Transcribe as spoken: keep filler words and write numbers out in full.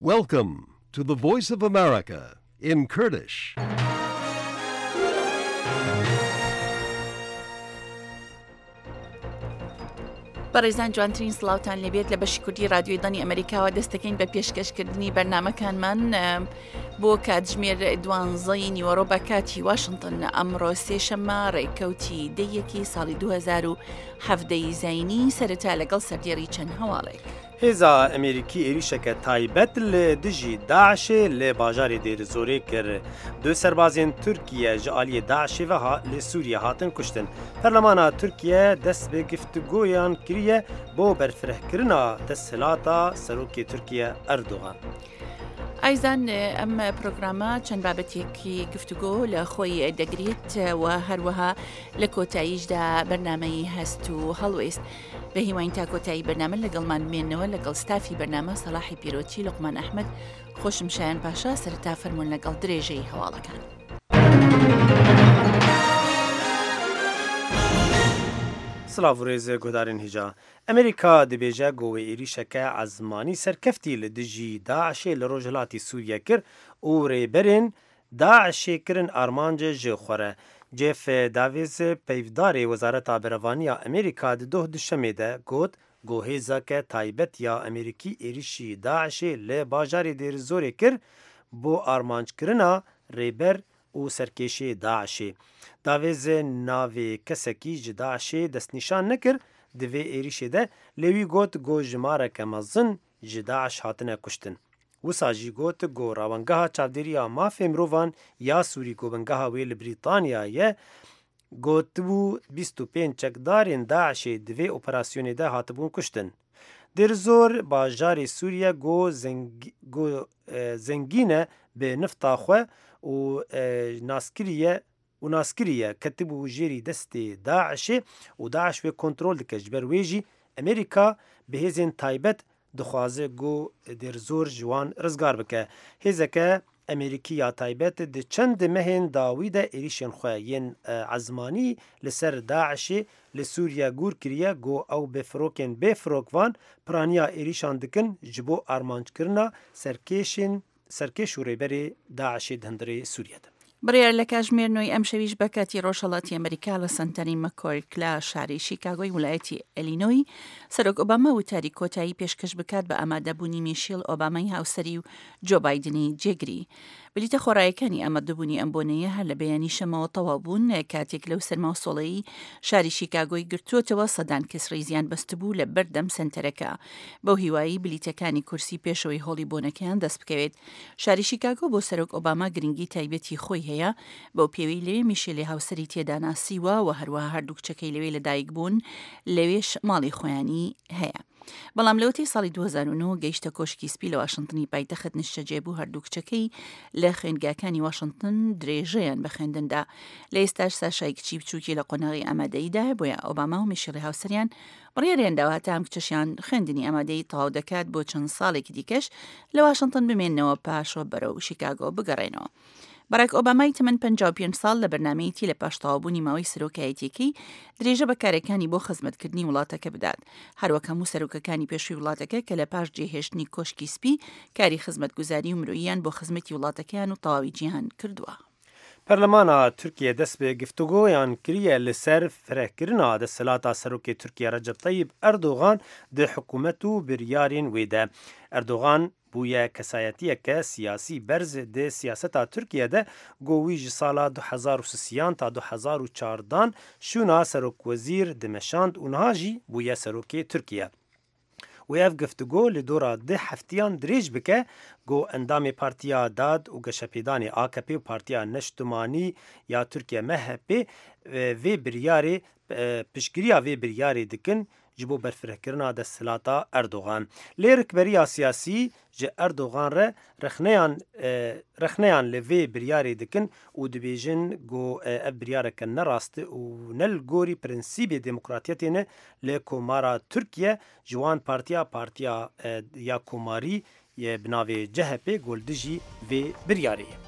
Welcome to the Voice of America in Kurdish. بەڕێزان جوانترین سڵاوتان لەبێت لە بەشی کوردی رادیۆی دانی ئەمریکاوە دەستەکەین بە پێشکەشکردنی بەرنامەکانمان بۆ کاتژمێر دوانزەی نیوەڕۆ بە کاتی واشنگتن ئەمڕۆ سێشەممە ڕێککەوتی دەیەکی ساڵی دوو هەزار و هەڤدەی زاینی سەرەتا لەگەڵ سەردێڕی چەند هەواڵێک. هێزا ئەمریکی عێریشەکە تایبەت لە دژی داعشê lê bajarê Dêrîzorê kir. Du serbazên Tirkiye ji aliyê Daişê ve li Sûriye hatin kuştin. Perlemana Tirkiye dest bi giftugoyan kiriye bo berfirehkirina desthilata Serokê Tirkiye Erdogan. ئایزان ئەم پرۆگرامە چەند بابەتێکی گفتوگۆ لە خۆی دەگرێت و هەروەها لە کۆتاییشدا بەرنامەی هەست و هەڵوێست. بە هیوان تا کۆتایی بەرنامە لەگەڵمان بمێنەوە لەگەڵ ستافی بەرنامە سەلاحی پیرۆتی لوقمان ئەحمەد خۆشم شایان پاشا سەرەتا فەرموون لەگەڵ درێژەی هەواڵەکان. سلااو ڕێزە گۆدارن هیجا ئەمریکا دەبێژە گۆوە عێریشەکە عەزمانی سەرکەفتی لە دژی داعشê li Rojhilatê Sûriye kir û rêberên Daişê kirin armanca ji xwe re. Jeff Davis peyvdarê Wezareta Berevaniya Amerîka di doh duşemê de got gohêzeke taybet ya Amerîkî êrişî Daişê li bajarê Dêrîzorê kir bo armanckirina rêber û serkêşê Daişê. Davis navê kesekî ji Daişê destnîşan nekir, di vê êrişê de lê wî got got jimareke mezin ji Daeş hatine kuştin. Wisa jî got got rawengeha çavdêriya mafê mirovan ya Sûrî gobengeha wê li Brîtanyayê gotibû bîst û pênc çekdarên Daişê di vê operasyonê de hatibûn kuştin. Dêrîzor bajarê Sûriye got zengîne bi nifta xwe û naskiriye û naskiriye ketibû jêrî destê Daişê û Daeş wê kontrol dike ji ber wê jî Amerîka bi hêzên taybet dixwaze got Dêrîzor ji wan rizgar bike. Hêzeke Amerîkî ya taybet di çend mehên dawî de êrişên xwe yên ezmanî li ser Daişê li Sûriye gûr kiriye got ew bi firokên bêfirokvan piraniya êrişan dikin ji bo armanckirina serkêşên serkêş û rêberê Daişê di hundirê Sûriye de. بڕیار لە کاتژمێرنەوەی ئەم شەویش بە کاتی ڕۆژهەڵاتی ئەمریکا لە سنتەری مەکۆیکلا شاری شیکاگۆی ویلایەتی ئەلینۆی سەرۆک ئۆباما وتاری کۆتایی پێشکەش بکات بە ئامادەبوونی میشیل ئۆبامای هاوسەری و جۆ بایدنی جێگری. بلیتە خۆڕایەکانی ئامادەبوونی ئەم بۆنەیە هەر لە بەیانی شەمەوە تەواو بوون کاتێک لەو سەرماوسۆڵەیی شاری شیکاگۆی گرتووەتەوە سەدان کەس ڕێزیان بەستبوو لە بەردەم سنتەرەکە. بەو هیوایی بلیتەکانی کورسی پێشەوەی هۆڵی بۆنەکەیان دەست بکەوێت. شاری شیکاگۆ بۆ سەرۆک ئۆباما گرنگی تایبەتی خۆی هەیە بەو پێوەی لەوێ میشێلی هاوسەری تێدا ناسیوە و هەروەها هەردوو کچەکەی لەوێ لەدایک بوون لەوێش ماڵی خۆیانی هەیە. بەڵام لەوەتی ساڵی دوو هەزار و نۆ گەیشتە کۆشکی سپی لە واشنگتنی پایتەخت نیشتەجێبوو هەردوو کچەکەی لە خوێندگاکانی واشنگتن درێژەیان بە خوێندندا. لە ئێستاش ساشای کچی بچووکی لە قۆناغی ئامادەییدا بۆیە ئۆباما و میشێلی هاوسەریان بڕیاریان داوە تا ئەم کچەشیان خوێندنی ئامادەیی تەواو دەکات بۆ چەند ساڵێکی دیکەش لە واشنگتن بمێننەوە پاشۆ بەرەو شیکاگۆ بگەڕێنەوە. باراک ئۆبامای تەمەن پەنجا و پێنج ساڵ لە بەرنامەیەکی لە پاشتەوابوونی ماوەی سەرۆکایەتیەکەی درێژە بەکارەکانی بۆ خزمەتکردنی وڵاتەکە بدات. هەروەک هەموو سەرۆکەکانی پێشووی وڵاتەکە کە لە پاش جێهێشتنی کۆشکی سپی کاری خزمەتگوزاری و مرۆییان بۆ خزمەتی وڵاتەکەیان و تەواوی جیهان کردووە. پەرلەمانە تورکیە دەست بە گفتوگۆیان کریە لەسەر فرەکردنا دەسەڵاتە سەرۆکی تورکیە ڕەجەب تەیب ئەردۆغان د حکوومەت و بریارین وێدە. ئەردۆغان بووە کەسایەتیەکە سیاسی بەرز د سیاسەتا تورکیە de گۆوی ji sala du hezar û sisiyan ta du hezar û çardan şûna serokwezîr dimeşand û niha jî bûye serokê Tirkiye. Wê ev giftugô li dora di heftiyan dirêj bike got endamê Partiya Dad û Geşepêdanê A K P û Partiya Neştimanî ya Tirkiye M H P vê biryarê piştgiriya vê biryarê dikin ji bo berfirehkirina desthilatê Erdogan. Lê rikberiya siyasî ji Erdogan re rexneyan li vê biryarê dikin û dibêjin got ev biryareke nerast û ne li gorî prinsîpê demokratiyetê ne li komara Tirkiye ji wan partiya partiya ya komarî bi navê C H P goldijî vê biryarê.